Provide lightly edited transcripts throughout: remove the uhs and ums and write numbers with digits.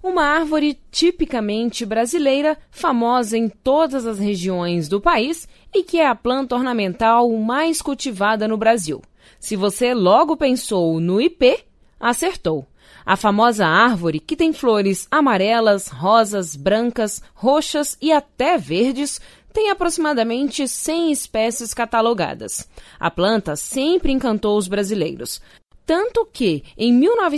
uma árvore tipicamente brasileira, famosa em todas as regiões do país e que é a planta ornamental mais cultivada no Brasil. Se você logo pensou no ipê, acertou. A famosa árvore, que tem flores amarelas, rosas, brancas, roxas e até verdes, tem aproximadamente 100 espécies catalogadas. A planta sempre encantou os brasileiros. Tanto que, em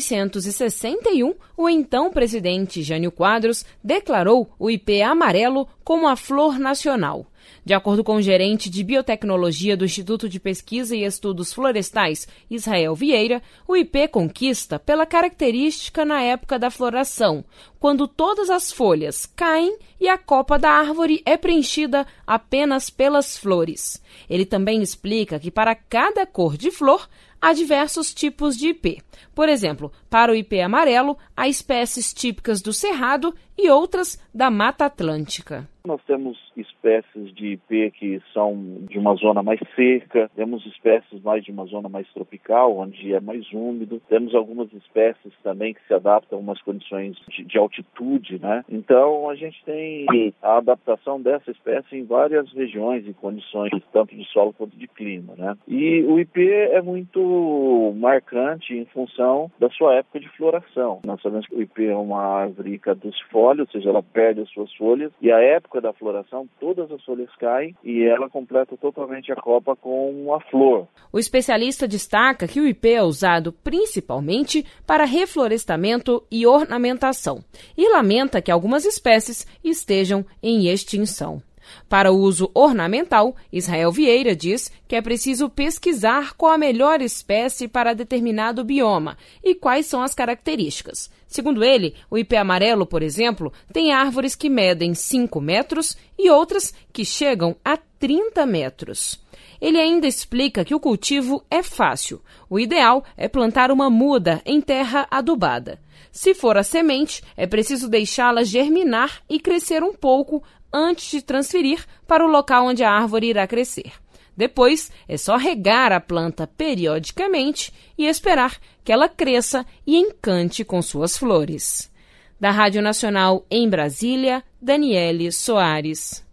1961, o então presidente Jânio Quadros declarou o ipê amarelo como a flor nacional. De acordo com o gerente de biotecnologia do Instituto de Pesquisa e Estudos Florestais, Israel Vieira, o ipê conquista pela característica na época da floração, quando todas as folhas caem e a copa da árvore é preenchida apenas pelas flores. Ele também explica que para cada cor de flor, há diversos tipos de ipê. Por exemplo, para o ipê amarelo, há espécies típicas do Cerrado e outras da Mata Atlântica. Nós temos espécies de ipê que são de uma zona mais seca, temos espécies mais de uma zona mais tropical, onde é mais úmido, temos algumas espécies também que se adaptam a umas condições de altitude, né? Então, a gente tem a adaptação dessa espécie em várias regiões e condições, tanto de solo quanto de clima, né? E o ipê é muito marcante em função da sua época de floração. Nós sabemos que o ipê é uma árvore caducifólia, ou seja, ela perde as suas folhas, e a época da floração, todas as folhas caem e ela completa totalmente a copa com a flor. O especialista destaca que o ipê é usado principalmente para reflorestamento e ornamentação e lamenta que algumas espécies estejam em extinção. Para o uso ornamental, Israel Vieira diz que é preciso pesquisar qual a melhor espécie para determinado bioma e quais são as características. Segundo ele, o ipê amarelo, por exemplo, tem árvores que medem 5 metros e outras que chegam a 30 metros. Ele ainda explica que o cultivo é fácil. O ideal é plantar uma muda em terra adubada. Se for a semente, é preciso deixá-la germinar e crescer um pouco antes de transferir para o local onde a árvore irá crescer. Depois, é só regar a planta periodicamente e esperar que ela cresça e encante com suas flores. Da Rádio Nacional em Brasília, Daniele Soares.